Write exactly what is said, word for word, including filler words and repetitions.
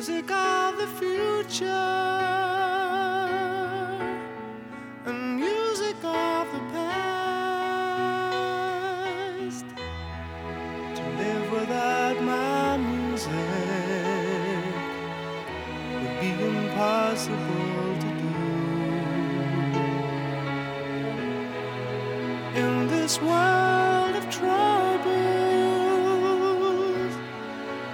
music of the future and music of the past. To live without my music would be impossible to do. In this world